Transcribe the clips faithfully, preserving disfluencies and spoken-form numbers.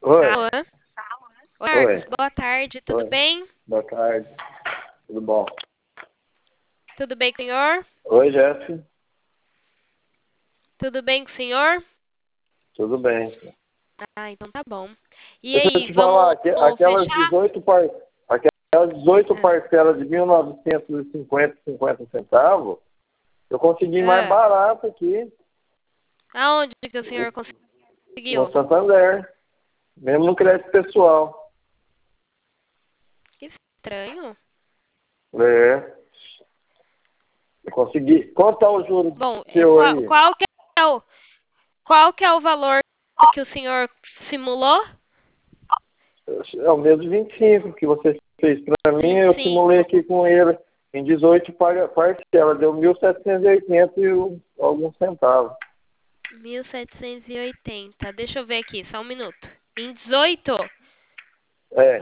Oi. Alô? Oi, Oi. Marcos, boa tarde, tudo Oi. bem? Boa tarde. Tudo bom? Tudo bem com o senhor? Oi, Jeff. Tudo bem com o senhor? Tudo bem. Ah, então tá bom. E Deixa eu aí, te falar, vamos aque- aquelas fechar? dezoito, par... aquelas dezoito Ah, parcelas de mil novecentos e cinquenta e cinquenta centavos, eu consegui mais ah. barato aqui Aonde que o senhor no conseguiu? Santander, mesmo no crédito pessoal. Que estranho. É. Eu consegui. Quanto tá o juro Bom, é, seu qual, aí? qual que é o, qual que é o valor que o senhor simulou? É o mesmo vinte e cinco que você fez para mim, Vinte eu e simulei cinco. aqui com ele em dezoito par- parcelas, deu mil setecentos e oitenta e um- alguns centavos. Mil setecentos e oitenta. Deixa eu ver aqui, só um minuto. Em dezoito? É.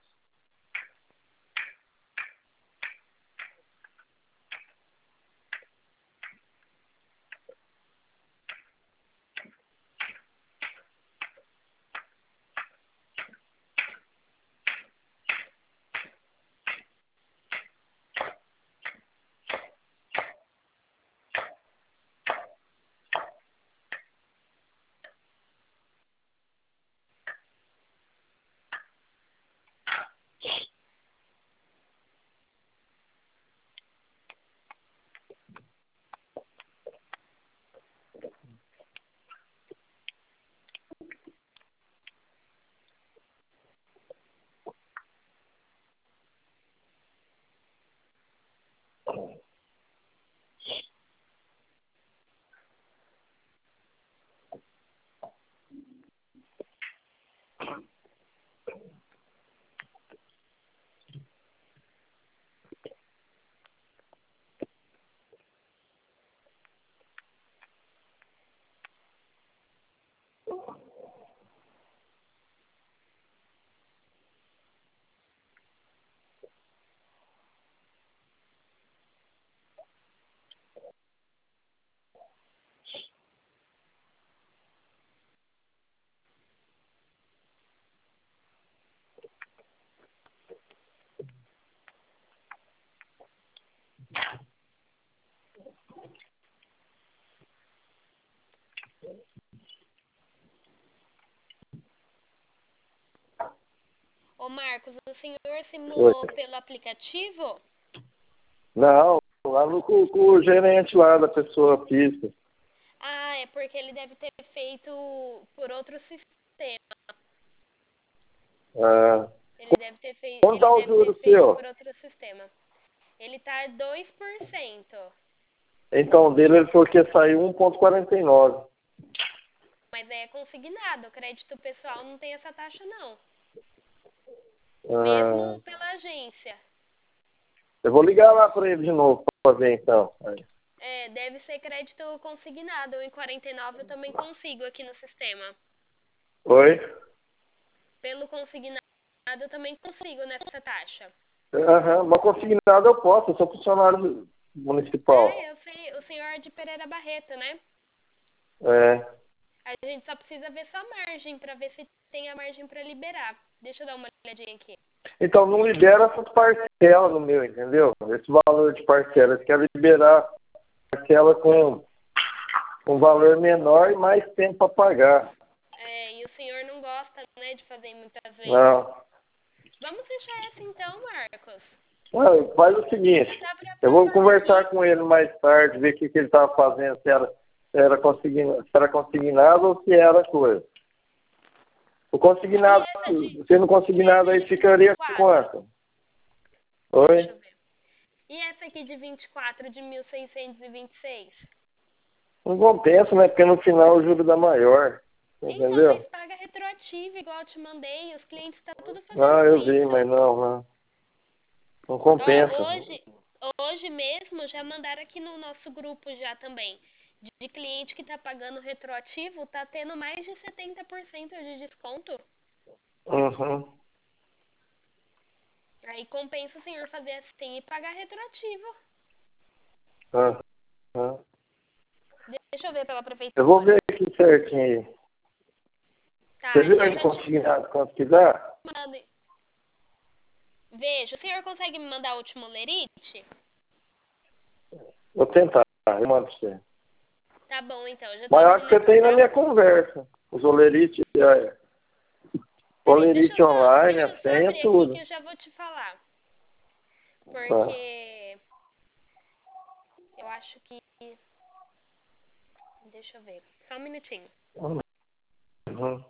Ô Marcos, o senhor Oi. simulou pelo aplicativo? Não, lá no, com, com o gerente lá da pessoa física. Ah, é porque ele deve ter feito por outro sistema. Ah, Ele deve ter feito, quanto ele tá o deve ter juro feito por seu? outro sistema. Ele tá dois por cento. Então, dele ele falou que ia sair um vírgula quarenta e nove. Mas aí é consignado. O crédito pessoal não tem essa taxa não. Ah, Mesmo pela agência. eu vou ligar lá para ele de novo para ver então. Aí. É, deve ser crédito consignado. Um vírgula quarenta e nove eu também consigo aqui no sistema. Oi? Pelo consignado eu também consigo nessa taxa. Aham, mas consignado eu posso, eu sou funcionário municipal. É, eu sei. O senhor é de Pereira Barreto, né? É. A gente só precisa ver sua margem para ver se tem a margem para liberar. Deixa eu dar uma olhadinha aqui. Então não libera essas parcelas no meu, entendeu? Esse valor de parcela. Eles querem liberar parcela com um valor menor e mais tempo para pagar. É, e o senhor não gosta, né, de fazer muitas vezes. Não. Vamos fechar essa então, Marcos. Não, faz o seguinte, Já dá pra eu vou passar conversar aqui. com ele mais tarde, ver o que, que ele estava fazendo, se era, se, era consignado, se era consignado ou se era coisa. O E consignado, essa de, sendo e consignado essa aí de ficaria vinte e quatro? quanto? Deixa Oi? eu ver. E essa aqui de vinte e quatro de mil seiscentos e vinte e seis? Não compensa, né? Porque no final o juro dá maior. Então, mas Entendeu? paga retroativo, igual eu te mandei. Os clientes estão tudo Ah, fazendo eu vi, isso. mas não, não. Não Ó, compensa. hoje, hoje mesmo já mandaram aqui no nosso grupo já também. De, de cliente que está pagando retroativo, tá tendo mais de setenta por cento de desconto. Uhum. Aí compensa o senhor fazer assim e pagar retroativo. Uhum. Deixa eu ver pela Eu vou prefeitura. ver aqui certinho aí. Você viu eu aí já te consignado quanto que dá? mando. Veja, o senhor consegue me mandar o último lerite? Vou tentar, eu mando pra você. Tá bom, então. Eu já tô Mas eu acho que você tem na digitando. minha conversa. Os olerite, é, Peraí, deixa olerite eu só, online, deixa a eu só senha, abrir aqui que tudo. eu já vou te falar. Tá. Porque eu acho que... Deixa eu ver. Só um minutinho. Uhum.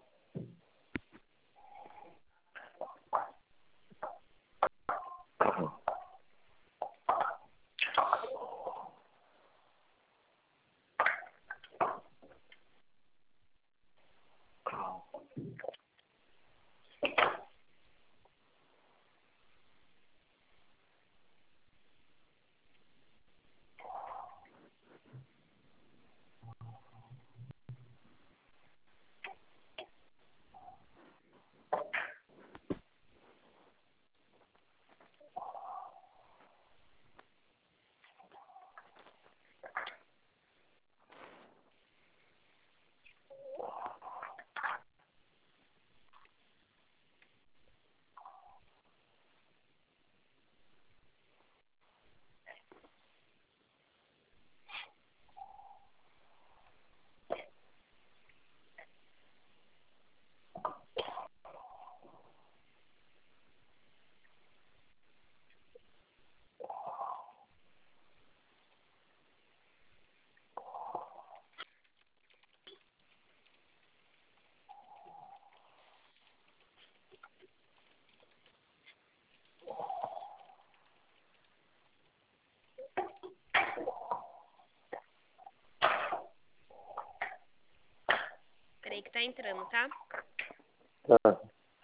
Peraí que tá entrando, tá? Tá.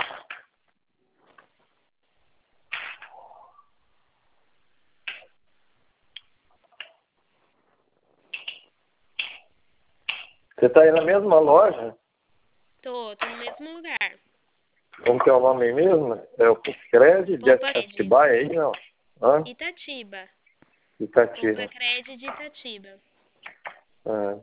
Você tá aí na mesma loja? Tô, tô no mesmo lugar. Como que é o nome aí mesmo? É o Cred de Poupa Cred. Atibaia aí, não? Hã? Itatiba. Poupa Itatiba. Cred de Itatiba. Ah.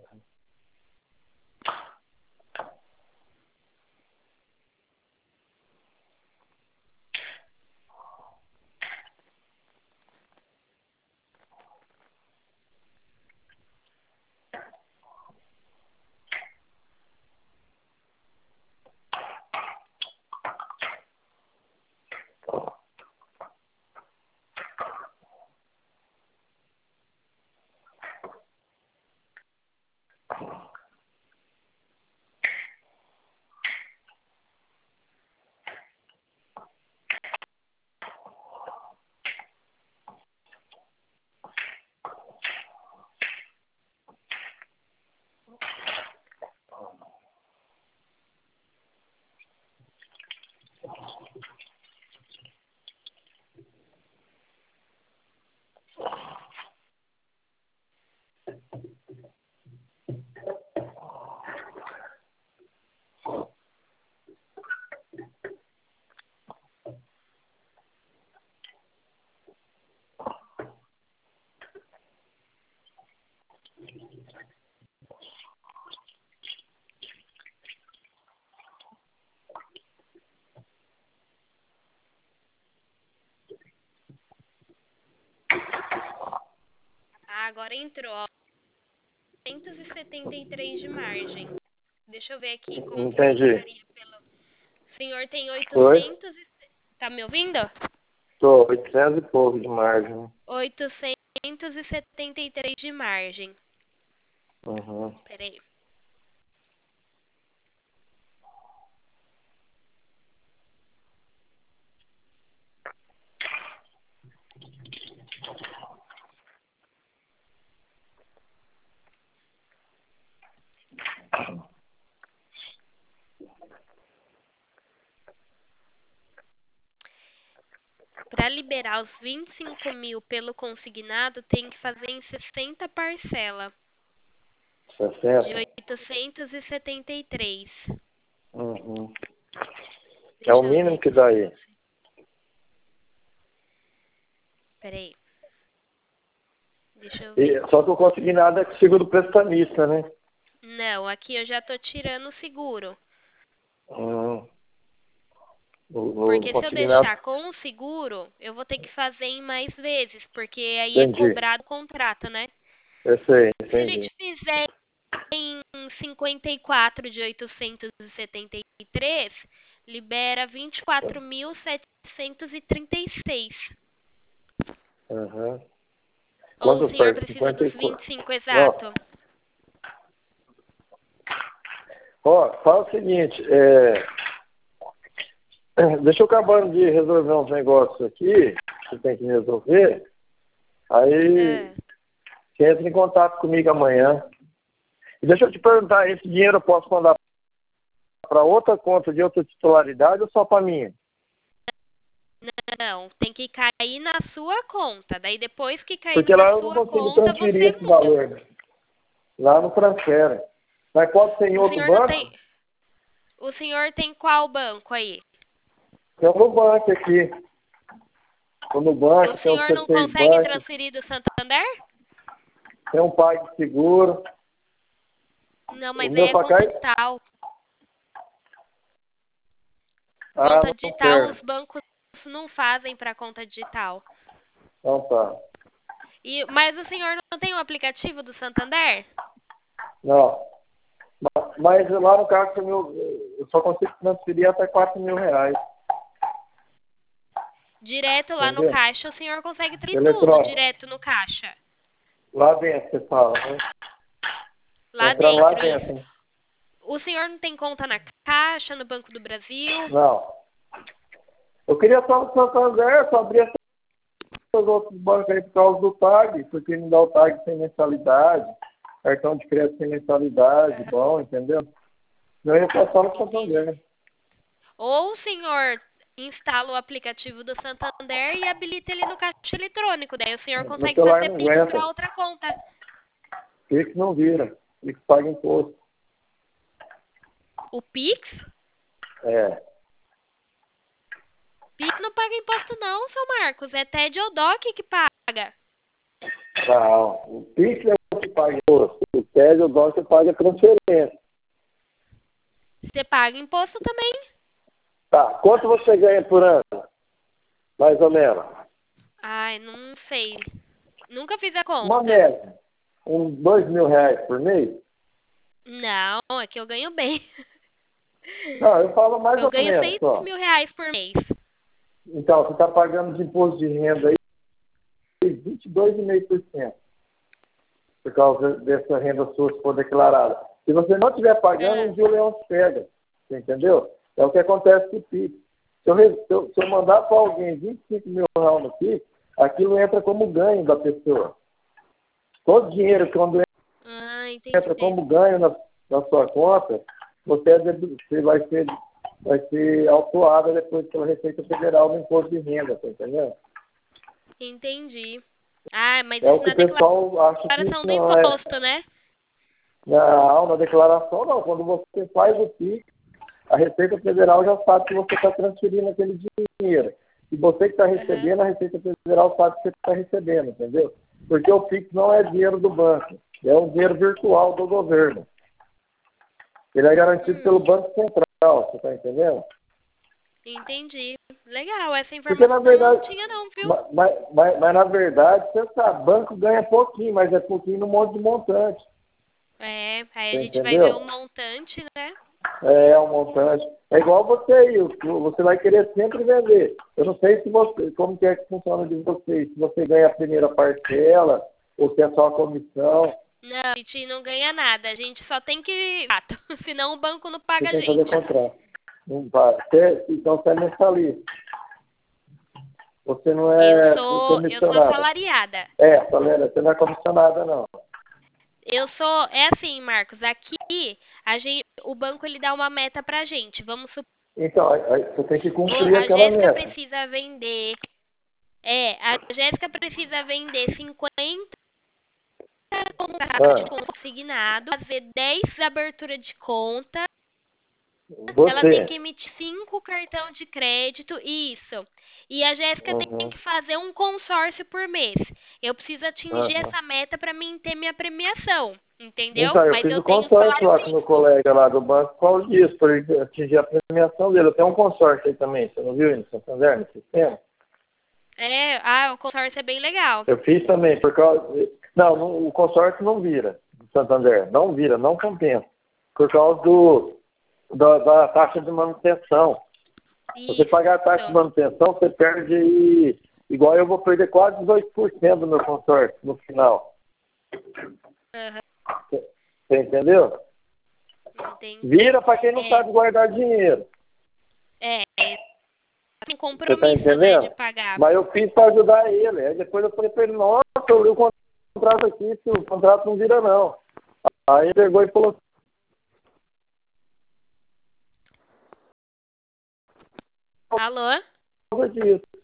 Ah, agora entrou, ó. duzentos e setenta e três de margem. Deixa eu ver aqui como que Entendi. ficaria pelo... O senhor tem Oi? oitocentos e... Tá me ouvindo? Tô, oitocentos e pouco de margem. oitocentos e setenta e três de margem. Uhum. Peraí. Para liberar os vinte e cinco mil pelo consignado, tem que fazer em sessenta parcelas de sessenta? oitocentos e setenta e três. Uhum. É o Deixa eu ver mínimo que aqui dá se aí. consigo. Peraí. Deixa eu ver. E, só que eu consegui nada que seguro prestamista, né? Não, aqui eu já tô tirando o seguro. Hum, o, o Porque se eu consignado, deixar com o seguro, eu vou ter que fazer em mais vezes, porque aí é entendi. cobrado o contrato, né? Eu sei, Se a entendi. gente fizer em cinquenta e quatro de oitocentos e setenta e três, libera vinte e quatro mil setecentos e trinta e seis. Uhum. Ou o Quanto senhor foi? precisa dos cinquenta e vinte quatro. e cinco Não. exato? Ó, fala o seguinte, é, deixa eu acabar de resolver uns negócios aqui, que tem que resolver. Aí É. você entra em contato comigo amanhã. E deixa eu te perguntar, esse dinheiro eu posso mandar para outra conta de outra titularidade ou só para minha? Não, tem que cair na sua conta. Daí depois que cair Porque lá na eu não sua consigo conta, transferir você esse muda. valor. Né? Lá não transfere. Mas pode ser em O outro senhor não banco? tem. O senhor tem qual banco aí? Tem um no banco aqui. Tem no O banco, tem o senhor C não seis consegue Banco, transferir do Santander? tem um PagSeguro. Não, O mas aí meu é para cá conta é... digital. Ah, Conta não digital quero. os bancos não fazem para conta digital. Então tá. E, mas o senhor não tem o aplicativo do Santander? Não. Ma- Mas lá no caso, meu, eu só consigo transferir até quatro mil reais. Direto lá no Entendeu? caixa, o senhor consegue ter tudo Eletrônico. direto no caixa. Lá dentro, você fala, né? Lá Entrando lá dentro, dentro. isso. Hein? O senhor não tem conta na Caixa, no Banco do Brasil? Não. Eu queria só no Santander, só abrir os outros bancos aí por causa do tag, porque não dá o tag sem mensalidade, cartão de crédito sem mensalidade, bom, entendeu? Não ia passar no Entendi. Santander. Ou o senhor instala o aplicativo do Santander e habilita ele no caixa eletrônico. Daí o senhor Meu consegue celular fazer não Pix aguenta. para outra conta. Pix não vira. Pix paga imposto. O Pix? É. Pix não paga imposto não, seu Marcos. É T E D ou D O C que paga. Não. O Pix é o que paga imposto. O T E D ou D O C paga transferência. Você paga imposto também. Tá. Quanto você ganha por ano? Mais ou menos. Ai, não sei. Nunca fiz a Uma conta. média. Uns dois mil reais por mês? Não, é que eu ganho bem. Não, eu falo mais Eu ou ganho menos seis só. mil reais por mês. Então, você está pagando de imposto de renda aí vinte e dois vírgula cinco por cento por causa dessa renda sua se for declarada. Se você não estiver pagando, Ah, um dia o leão te pega. Você entendeu? É o que acontece com o Pix. Se eu, re- se eu, se eu mandar para alguém vinte e cinco mil reais no Pix, aquilo entra como ganho da pessoa. Todo dinheiro, quando ah, entra entendi. como ganho na, na sua conta, você, é dedu- você vai ser, vai ser autuada depois pela Receita Federal no imposto de renda, tá entendendo? Entendi. Ah, mas É o isso que na o pessoal acha que declaração do não é. imposto, né? Não, na declaração não. Quando você faz o Pix, a Receita Federal já sabe que você está transferindo aquele dinheiro. E você que está Aham. recebendo, a Receita Federal sabe que você está recebendo, entendeu? Porque o Pix não é dinheiro do banco, é um dinheiro virtual do governo. Ele é garantido pelo Hum, Banco Central, você está entendendo? entendi. Legal, essa Porque na informação eu não verdade, tinha não, viu? mas, mas, mas, mas na verdade, você sabe, banco ganha pouquinho, mas é pouquinho no monte de montante. É, aí a Você gente vai ver o entendeu? montante, né? É, um montante. É igual você aí, o- você vai querer sempre vender. Eu não sei se você, como que é que funciona de vocês, se você ganha a primeira parcela, ou se é só a comissão, Não, a gente não ganha nada, a gente só tem que... Exato, senão o banco não você paga a tem que fazer gente. contrato. Não vai. Você- Então você é mensalista. Você não Eu é sou, eu sou comissionada. assalariada. É, Valéria, você não é comissionada, não. Eu sou, é assim, Marcos, aqui a gente, o banco ele dá uma meta pra gente. Vamos supor, Então, aí- aí você tem que cumprir a aquela Jéssica meta. precisa vender, é, a Jéssica precisa vender cinquenta contratos Ah, consignados, fazer dez abertura de conta, ela tem que você. emitir cinco cartão de crédito, isso. E a Jéssica tem Uhum, que fazer um consórcio por mês. Eu preciso atingir uhum. essa meta para mim ter minha premiação. Entendeu? Então, eu Mas fiz eu o tenho um consórcio salário lá com o fixo. meu colega lá do banco por causa disso, para ele atingir a premiação dele. Eu tenho um consórcio aí também, você não viu aí no Santander, no sistema? É, ah, o consórcio é bem legal. Eu fiz também, por causa. Não, não, o consórcio não vira do Santander. Não vira, não compensa. Por causa do, da, da taxa de manutenção. Se você Isso. pagar a taxa de manutenção, você perde aí. Igual eu vou perder quase dezoito por cento do meu consórcio no final. Aham, Você entendeu? entendi. Vira para quem não É, sabe guardar dinheiro. é, é um Você está compromisso, né, de entendendo? pagar. Mas eu fiz para ajudar ele. Aí depois eu falei para ele, nossa, eu li o contrato aqui, se o contrato não vira não. Aí ele pegou e falou Alô? por causa disso.